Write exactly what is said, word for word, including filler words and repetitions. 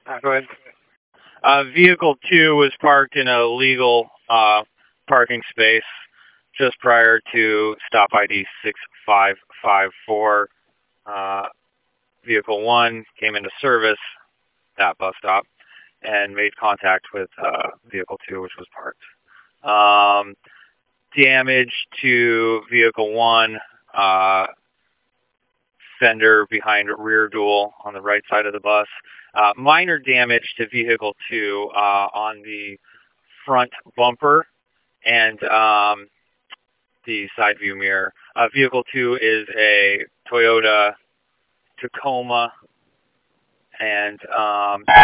Go ahead. Uh, vehicle two was parked in a legal uh, parking space just prior to stop I D six five five four. Uh, vehicle one came into service, that bus stop, and made contact with uh, vehicle two, which was parked. Um, damage to vehicle one, uh, fender behind rear dual on the right side of the bus. Uh, minor damage to vehicle two uh, on the front bumper and um, the side view mirror. Uh, vehicle two is a Toyota Tacoma, and um,